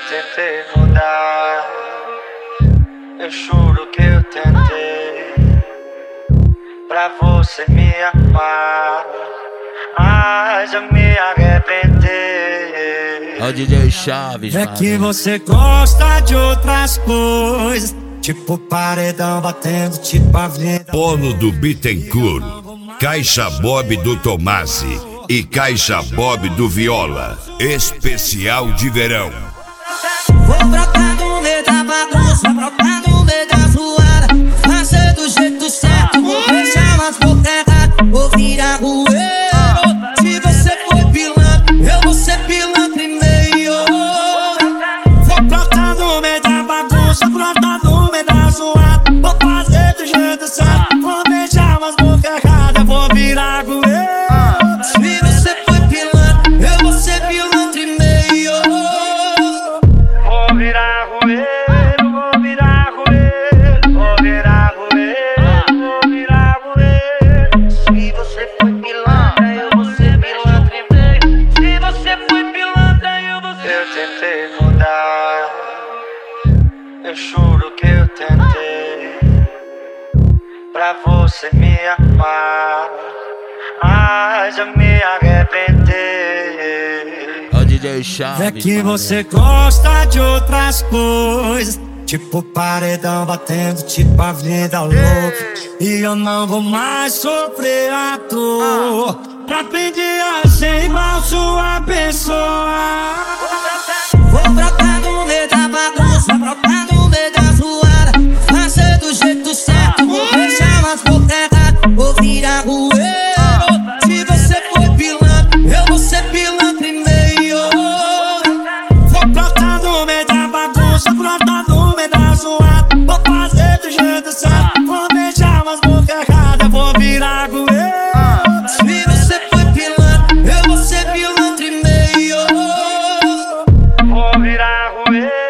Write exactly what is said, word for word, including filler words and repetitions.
tentei mudar, eu juro que eu tentei pra você me amar, mas eu me arrependi. Ó D J Chaves, É mano. que você gosta de outras coisas, tipo paredão batendo, tipo a vida. Polo do Bittencourt, Caixa Bob do Tomasi e Caixa Bob do Viola, especial de verão. Vou brotar no meio da bagunça, brotar no meio da zoada, fazer do jeito certo, vou deixar umas bocas erradas, vou virar rueiro. Se você for pilantra, eu vou ser pilantra e meio. Vou brotar no meio da bagunça, brotar no meio da zoada, vou fazer do jeito certo, vou deixar umas bocas erradas, vou virar goeiro. Se você for pilantra, eu vou ser pilantra e meio. Vou virar rueiro, vou virar rueiro, vou virar rueiro, vou virar rueiro. Se você for pilantra, eu vou ser pilantra e meio. Se você for pilantra, eu vou ser. Eu tentei mudar, eu juro que eu tentei pra você me amar, mas eu me arrependi. Ó D J Chaves, É que mano. você gosta de outras coisas, tipo paredão batendo, tipo a vida louca. E eu não vou mais sofrer à toa, pra pedir a ser igual sua pessoa. Vou brotar no meio da bagunça, brotar no meio da zoada, fazer do jeito certo, vou deixar umas bocas erradas, vou virar rueiro. Se você for pilantra, eu vou ser pilantra e meio. Vou brotar no meio da bagunça, brotar no meio da zoada, vou fazer do jeito certo, vou deixar umas bocas erradas, vou virar goeiro. Se você for pilantra, eu vou ser pilantra e meio. Vou virar rueiro.